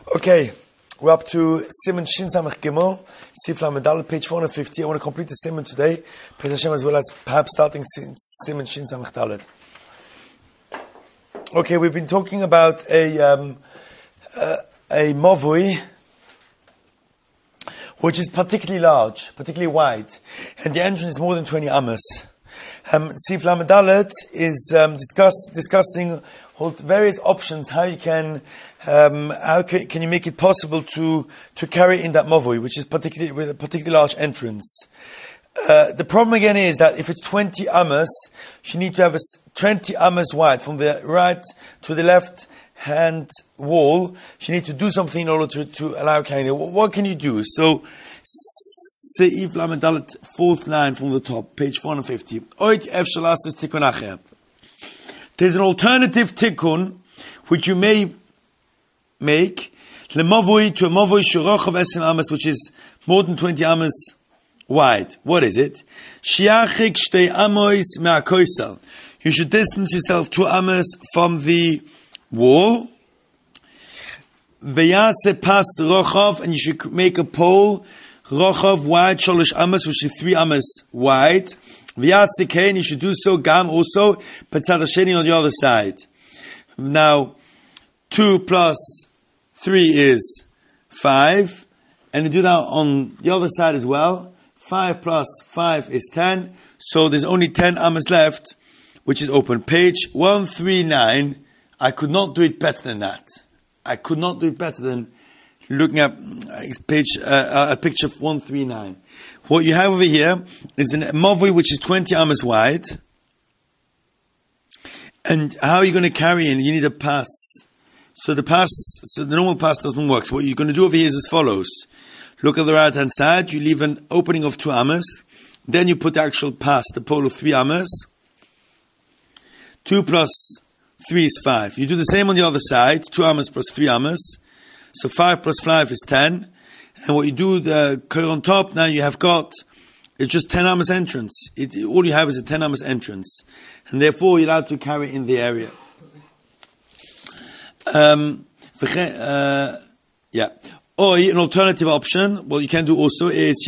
Okay, we're up to Siman Shin Samach Gimel, Sif Lamed Daled, page 450. I want to complete the Siman today, Pez Hashem, as well as perhaps starting Siman Shin Samach Daled. Okay, we've been talking about a Mavui, which is particularly large, particularly wide, and the entrance is more than 20 amas. Sif Lamed Daled is discussing various options how you can you make it possible to carry in that mavui, which is particularly with a particularly large entrance. The problem again is that if it's 20 amas, you need to have 20 amas wide from the right to the left hand wall. You need to do something in order to allow carrying it. What can you do? So, Seif Lamed Daled, fourth line from the top, page 450. There's an alternative tikkun which you may make lemavui to a mavui shurachav esim amas, which is more than 20 amas wide. What is it? Shiachik shtei amos me'akoisel. You should distance yourself 2 amas from the wall. Veyase pas rochav, and you should make a pole rochav wide sholosh amas, which is 3 amas wide. V'yatzikein, you should do so, gam also, b'tzad hasheni, on the other side. Now, 2 plus 3 is 5, and you do that on the other side as well. 5 plus 5 is 10, so there's only 10 amas left, which is open. Page 139, I could not do it better than that. I could not do it better than looking at picture 139. What you have over here is a mavui which is 20 amas wide. And how are you going to carry in? You need a pass. So the normal pass doesn't work. So what you're going to do over here is as follows. Look at the right hand side. You leave an opening of 2 amas. Then you put the actual pass, the pole of 3 amas. 2 plus 3 is 5. You do the same on the other side. 2 amas plus 3 amas. So 5 plus 5 is 10. And what you do, the curl on top, now you have got, it's just 10 amas entrance. All you have is a 10 amas entrance. And therefore you're allowed to carry in the area. Or an alternative option, what you can do also is,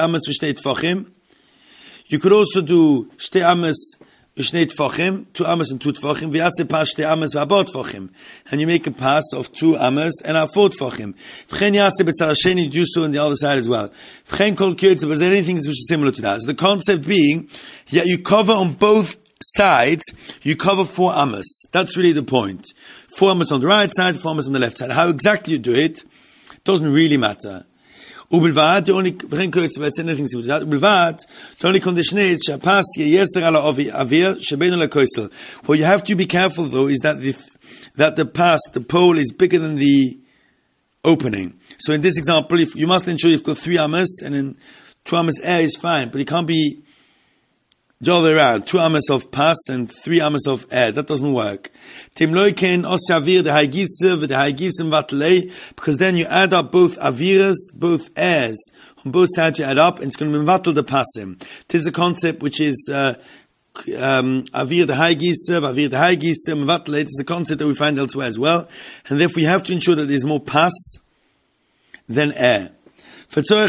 you could also do shte amas Shnei tfachim, 2 amas and 2 tfachim. V'yase pas shtei amas v'abot tfachim, and you make a pass of 2 amas and 4 tfachim. V'chen yase b'tzad hasheni, you do so on the other side as well. V'chen kol kitzah, but there anything which is similar to that. So the concept being, yeah, you cover on both sides, you cover 4 amas. That's really the point. 4 amas on the right side, 4 amas on the left side. How exactly you do it doesn't really matter. Ubelvad, the only condition is what you have to be careful though is that the pass, the pole is bigger than the opening. So in this example, if you must ensure you've got 3 amas and then 2 amas air is fine, but it can't be the other way around. 2 amas of pass and 3 amas of air. That doesn't work. Because then you add up both aviras, both airs. On both sides you add up, and it's going to be mevatel the passim. This is a concept which is avir the high gisev, avir the high gisev, mevatel. It is a concept that we find elsewhere as well. And therefore you have to ensure that there's more pass than air. And you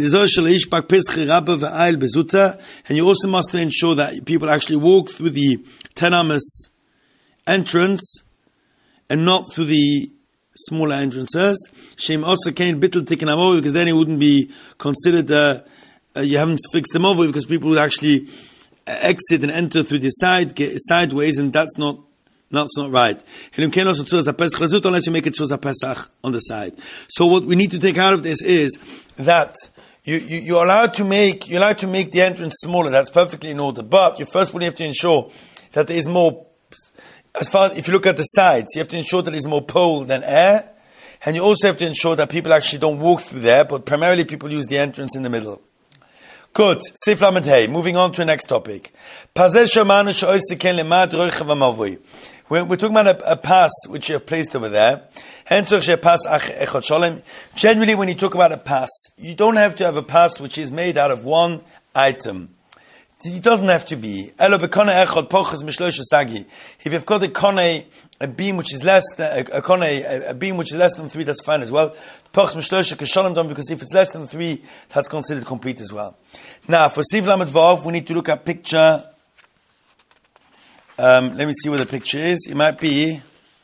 also must ensure that people actually walk through the 10 amas entrance and not through the smaller entrances. Shem also can't bittel tikkun amov, because then it wouldn't be considered you haven't fixed the mavui, because people would actually exit and enter through the sideways, and that's not right. Unless you make it tzuz Pesach on the side. So what we need to take out of this is that you're allowed to make the entrance smaller. That's perfectly in order. But you first of all have to ensure that there is more. If you look at the sides, you have to ensure that there is more pole than air, and you also have to ensure that people actually don't walk through there, but primarily people use the entrance in the middle. Good. Sif Lamed Hey. Moving on to the next topic. We're talking about a pass which you have placed over there. Generally, when you talk about a pass, you don't have to have a pass which is made out of one item. It doesn't have to be. Elo bekone echad pochas mishloisha sagi. If you've got a beam which is less than a beam which is less than 3, that's fine as well. Pochas mishloisha keshalom dom, because if it's less than 3, that's considered complete as well. Now for Siv Lamed Vav, we need to look at picture. Let me see where the picture is. It might be.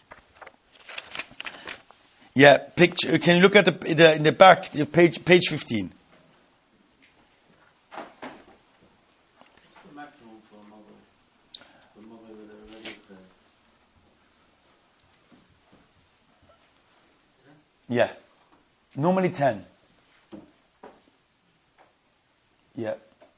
Yeah, picture. Can you look at in the back, page 15? Yeah. Normally 10. Yeah.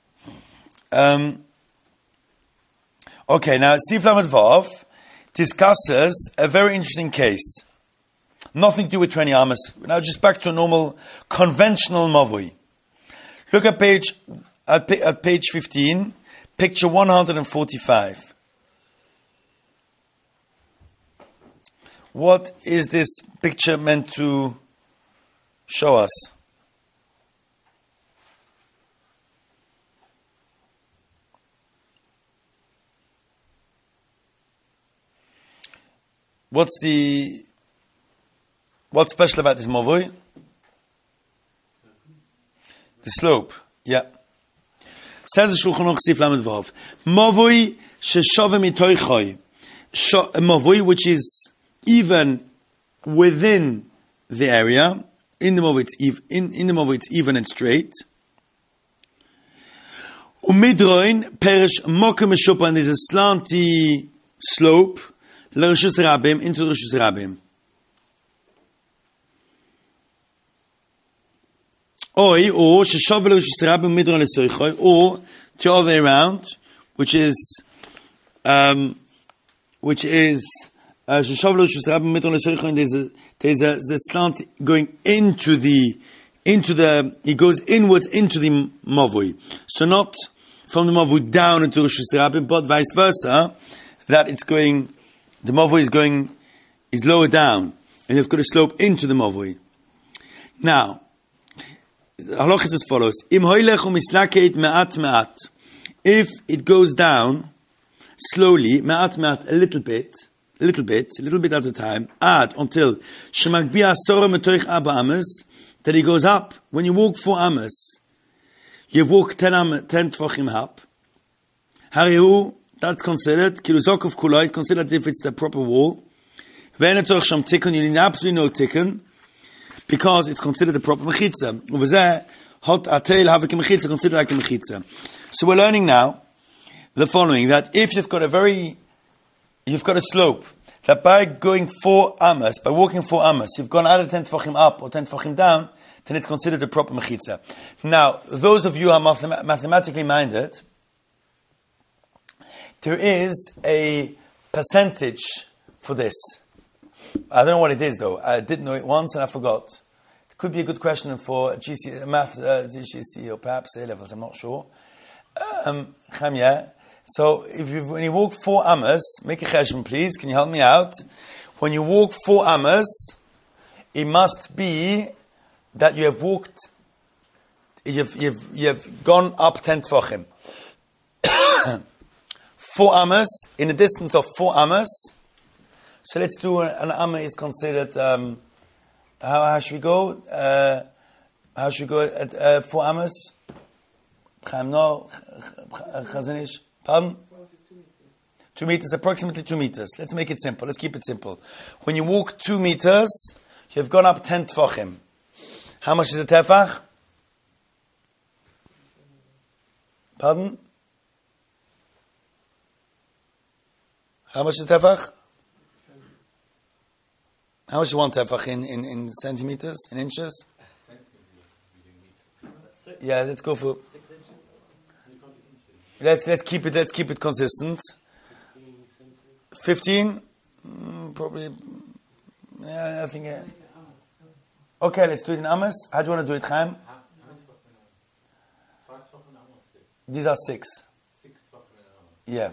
Okay, now Sif Lamed Vav discusses a very interesting case. Nothing to do with 20 amas. Now just back to a normal, conventional mavui. Look at page 15, picture 145. What is this picture meant to show us? What's special about this mavui? The slope. Yeah. Says the Shulchan Aruch Sif Lamed Vav. Mavui sheshove mitoichoi. A mavui which is even within the area. In the mavui it's even and straight. Umidroin perish mokem meshupa, and there's a slanty slope. L'reshus rabim, into the Reshus Rabim. Or the other way around, which is there's a slant going into the it goes inwards into the mavui. So not from the mavui down into Reshus Rabim, but vice versa, that the mavui is lower down, and you've got a slope into the mavui. Now, the halach is as follows: if it goes down slowly, me'at me'at, a little bit at a time, until that he goes up. When you walk 4 amas, you've walked 10 tefachim up. Harihu, that's considered kiluzok kulai, considered if it's the proper wall. When it's sham tikkun, you need absolutely no tikkun, because it's considered the proper mechitza. Over there, hot atel have a mechitza, considered like a mechitza. So we're learning now the following: that if you've got a slope, that by going 4 amas, by walking 4 amas, you've gone either 10 tefachim up or 10 tefachim down, then it's considered the proper mechitza. Now, those of you who are mathematically minded, there is a percentage for this. I don't know what it is though. I did know it once and I forgot. It could be a good question for GCSE or perhaps A levels. I'm not sure. So when you walk 4 amas, make a cheshbon, please. Can you help me out? When you walk 4 amas, it must be that you have walked. You've gone up 10 tefachim. 4 amas, in a distance of 4 amas. So let's do an amma is considered, how should we go? How should we go at 4 amas? Chaim, no, Chazanish, pardon? 2 meters, approximately 2 meters. Let's make it simple. Let's keep it simple. When you walk 2 meters, you've gone up 10 tefachim. How much is a tefach? Pardon? How much is tefach? How much is 1 tefach in centimeters, in inches? Yeah, let's go for. 6 inches. Let's keep it consistent. 15, probably. Yeah, I think. Okay, let's do it in amas. How do you want to do it, Chaim? These are 6. Yeah.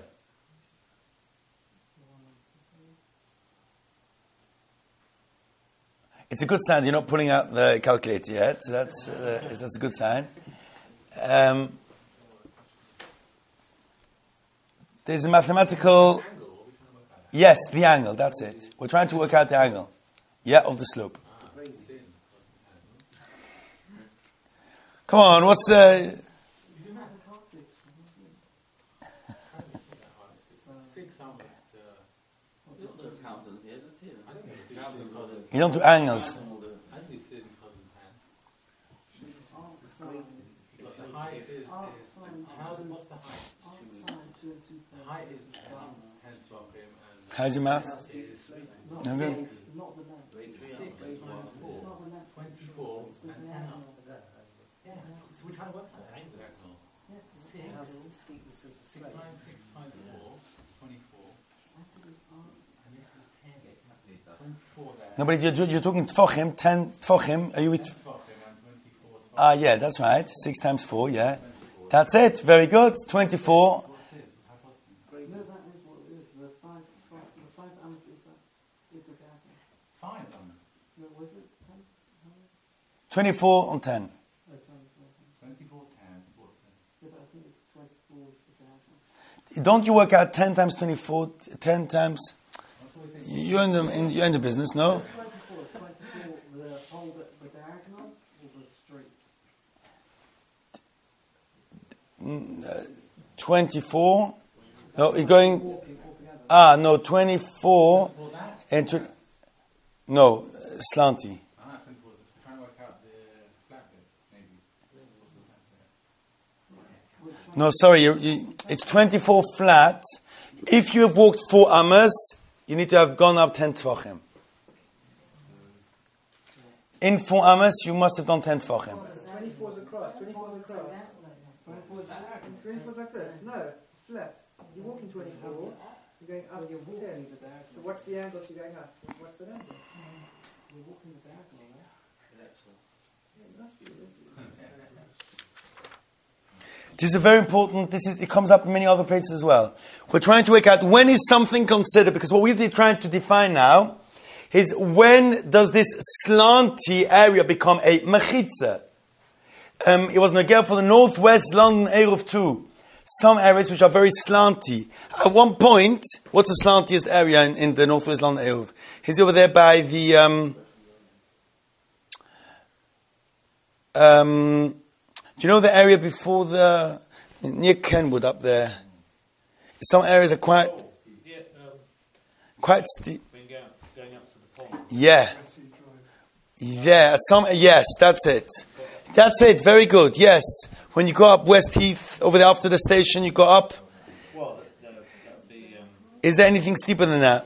It's a good sign you're not pulling out the calculator yet, so that's a good sign. There's a mathematical... Yes, the angle, that's it. We're trying to work out the angle. Yeah, of the slope. Come on, what's the... You don't do angles. How's your math? No good. 24 and 10 up. Yeah. So we're trying to work out the angle. 6 times 6 times 4, 24. And this is 10. 24 there. No, but you're talking tfochim, 10 tfochim. Are you with... 10 tfochim and 24. Yeah, that's right. 6 times 4, yeah. That's it. Very good. 24. Fine. 24 on 10. 24, 10. Don't you work out 10 times 24, 10 times... You're in the business, no? 24. No, you're going... no, 24 and... No, slanty. Trying to work out the flat bit, maybe. No, sorry, it's 24 flat. If you have walked 4 amas, you need to have gone up 10 tfachim. In 4 amas, you must have done 10 tfachim. 24 is across. 24 is across. 24 is like this. No, flat. You're walking 24. You're going up 10. So what's the angle you're going up? What's the angle? You're walking the diagonal, right? Yeah, it must be. This is very important. It comes up in many other places as well. We're trying to work out when is something considered, because what we're trying to define now is when does this slanty area become a mechitza. It was Nagel for the northwest London Eruv 2. Some areas which are very slanty. At one point, what's the slantiest area in the northwest London Eruv? He's over there by the... do you know the area before near Kenwood up there? Some areas are quite steep. Going up to the pond. Yeah. Yeah, yes, that's it. That's it, very good, yes. When you go up West Heath, over there after the station, you go up. Well, that would be... Is there anything steeper than that?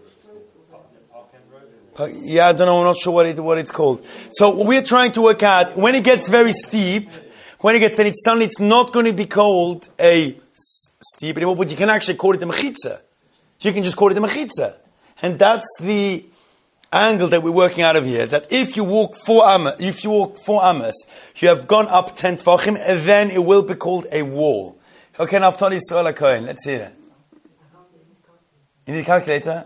Yeah, I don't know, I'm not sure what it's called. So we're trying to work out, when it gets very steep, it's not going to be called a steep anymore, but you can actually call it a mechitza. You can just call it a mechitza. And that's the angle that we're working out of here, that if you walk 4 amas, you have gone up 10 tfachim, and then it will be called a wall. Okay, now Naftali Yisrael HaKohen, let's hear it. You need a calculator?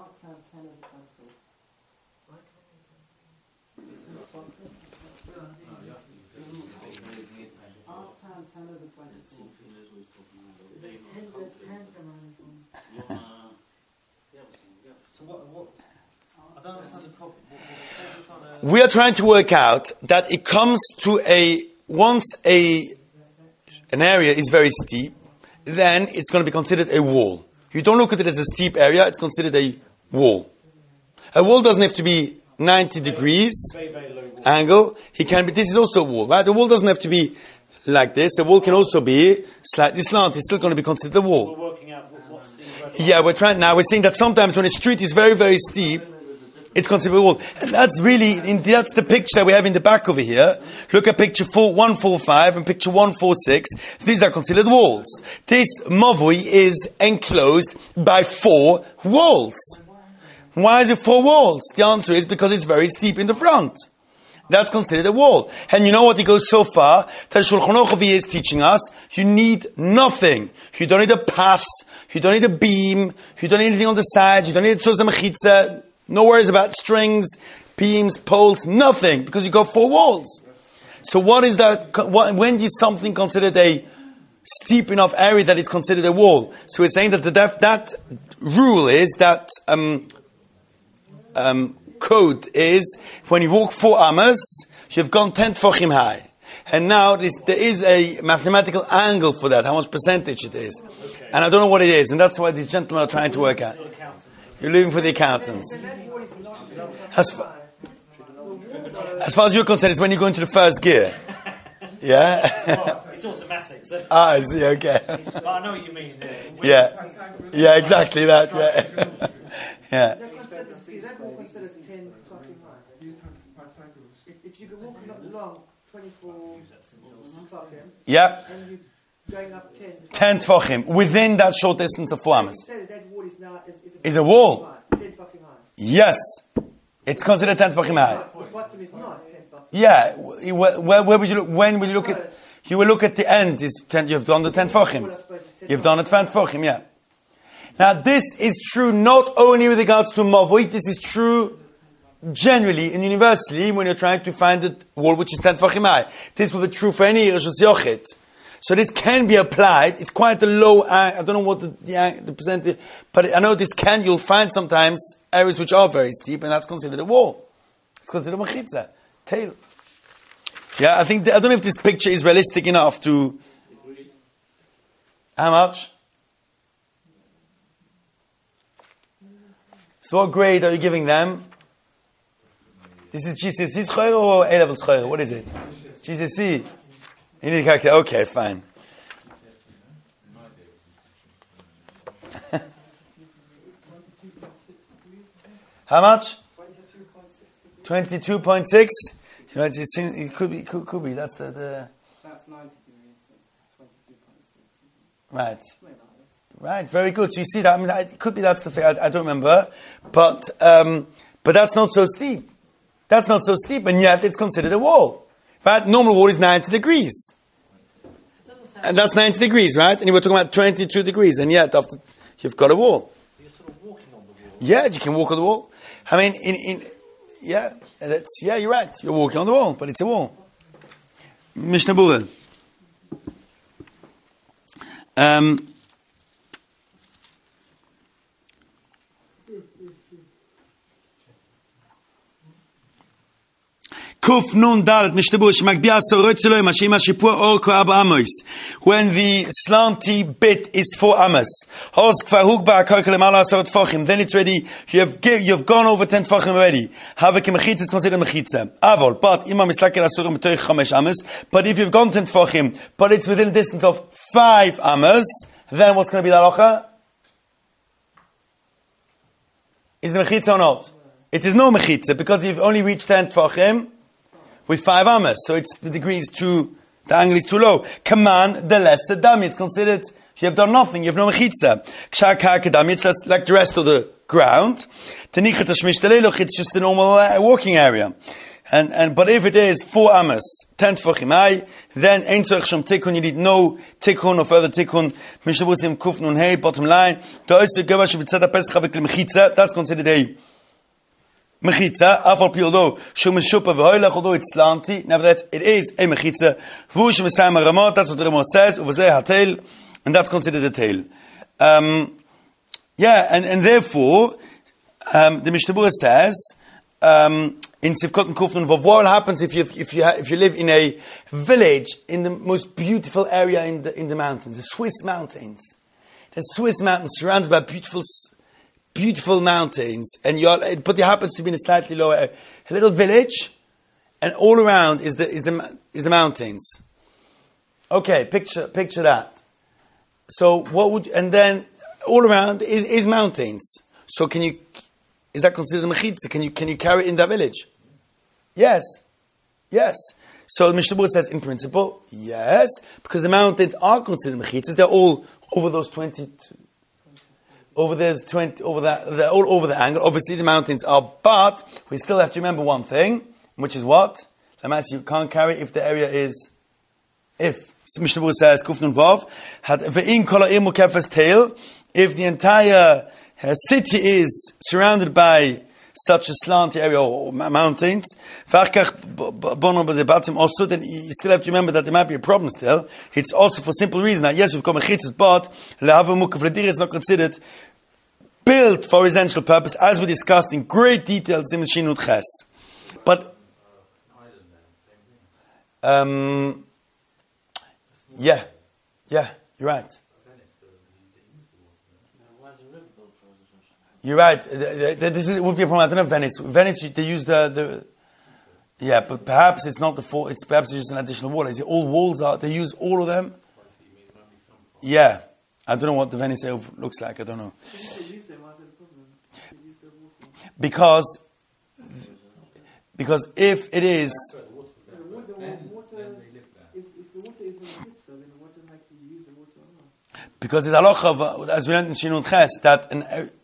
We are trying to work out that it comes to once an area is very steep, then it's going to be considered a wall. You don't look at it as a steep area, it's considered a wall. A wall doesn't have to be 90 degrees angle. This is also a wall, right? The wall doesn't have to be like this. The wall can also be slightly slanted. It's still going to be considered a wall. We're working out what's the... Yeah, we're saying that sometimes when a street is very, very steep, it's considered a wall. And that's that's the picture that we have in the back over here. Look at picture 145 and picture 146. These are considered walls. This mavui is enclosed by 4 walls. Why is it 4 walls? The answer is because it's very steep in the front. That's considered a wall. And you know what? It goes so far that Shulchan Aruch is teaching us, you need nothing. You don't need a pass. You don't need a beam. You don't need anything on the side. You don't need a tzuzah mechitza. No worries about strings, beams, poles, nothing, because you got 4 walls. So what is that? When is something considered a steep enough area that it's considered a wall. So we're saying that that rule is that code is when you walk 4 amas, you've gone 10 tefachim high. And now there is a mathematical angle for that, how much percentage it is. Okay. And I don't know what it is, and that's why these gentlemen are trying to work out. You're leaving for the accountants. As far as you're concerned, it's when you go into the first gear. Yeah? It's automatic, so. I see, okay. But I know what you mean. Yeah. Yeah, exactly that, yeah. Yeah. If you go walking along 24 yeah. and you're going up 10 tefachim, within that short distance of 4 amas. That wall is a wall. 10 tefachim high. Yes. It's considered 10 tefachim high. The bottom is not 10 tefachim. Yeah. Where would you look? When would you look at? You will look at the end. Is 10, you've done the 10 tefachim. You've done the 10 tefachim, yeah. Now this is true not only with regards to mavoi, this is true generally and universally when you're trying to find a wall which is 10 tefachim high. This will be true for any Rishus Yochid. So this can be applied. It's quite a low, I don't know what the percentage, but I know you'll find sometimes areas which are very steep, and that's considered a wall. It's considered a mechitza, tail. Yeah, I don't know if this picture is realistic enough to... How much? So what grade are you giving them? This is GCSE school or A-level school? What is it? GCSE. You need to calculate. Okay, fine. How much? 22.6. You know, it could be. That's the. That's 90 degrees. So it's 22.6. Right. Right. Very good. So you see that. I mean, it could be that's the figure. I don't remember, but that's not so steep. That's not so steep, and yet it's considered a wall. Right? Normal wall is 90 degrees. And that's 90 degrees, right? And you were talking about 22 degrees, and yet after you've got a wall. You're sort of walking on the wall. Yeah, you can walk on the wall. I mean, you're right. You're walking on the wall, but it's a wall. Mishnah Berurah. Kuf nun dalet Mishnah Berurah shemagbiah sorotzeloi mashim hashipur orko aba amos. When the slanty bit is 4 amos, then it's ready. You've gone over 10 tefachim already. Havik mechitza is considered mechitza. Avol, but imam mislakel asurim b'toich 5 amos. But if you've gone 10 tefachim, but it's within a distance of 5 amos, then what's going to be the halacha? Is it mechitza or not? It is no mechitza because you've only reached 10 tefachim with 5 amos, so it's the angle is too low. Kaman, the less the dummy. It's considered you have done nothing. You have no mechitza. Kshar karka dummy. It's like the rest of the ground. Tenichet hashmish teleloch. It's just a normal walking area. But if it is 4 amos, 10 tefachim high, then ein tzorich shom tikkun. You need no tikkun or further tikkun. Mishnah Berurah kuf nun hey. Bottom line. That's considered a mechitza, although it's slanty, nevertheless it is a mechitza. That's what the Ramah says. And that's considered a tail. And therefore, the Mishnah Berurah says in Sivkot and Kufnun, what happens if you live in a village in the most beautiful area in the mountains, the Swiss mountains. The Swiss mountains surrounded by beautiful mountains, but it happens to be in a slightly lower area. A little village, and all around is the mountains. Okay, picture that. So and then all around is mountains. So is that considered mechitza? Can you carry it in that village? Yes. So Mishnah Berurah says, in principle, yes, because the mountains are considered mechitzas. They're all over those 22. They're all over the angle. Obviously, the mountains are, but we still have to remember one thing, which is what? You can't carry if the area is, if Mishnah Berurah says, Kuf Nun Vav, ve'in kol ha'ir mukefes tail, if the entire city is surrounded by such a slant area or mountains, then you still have to remember that there might be a problem still. It's also for simple reason that yes, we've come a chitzis, but it's not considered built for residential purpose, as we discussed in great detail in Shin Yud Ches. But yeah, you're right. You're right. This would be a problem. I don't know Venice. Venice, they use the yeah, but perhaps it's not the full. It's perhaps it's just an additional wall. Is it all walls are? They use all of them. Yeah, I don't know what the Venice looks like. I don't know. Because if it is. Because it's halacha, as we learned in Shin Yud Ches, that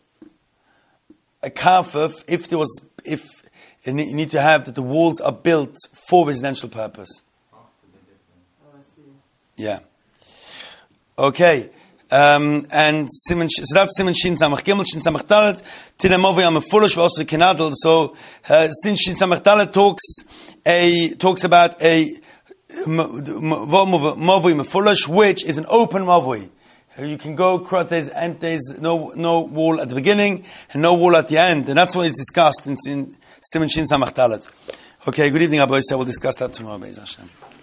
a kafef, if you need to have that the walls are built for residential purpose. Oh, I see. Yeah. Okay. And Simon, so that's Simon Shin Samach Gimel Shin Samach Dalet. Tina Movi am Fulish also Kenadel. So since Shin Samach Dalet talks about a Movi Mefulish, which is an open Movi. You can go across, and there's no wall at the beginning and no wall at the end, and that's what is discussed in Simon Shin Samach Dalet. Okay, good evening, Abba. We'll discuss that tomorrow, Be'ez Hashem.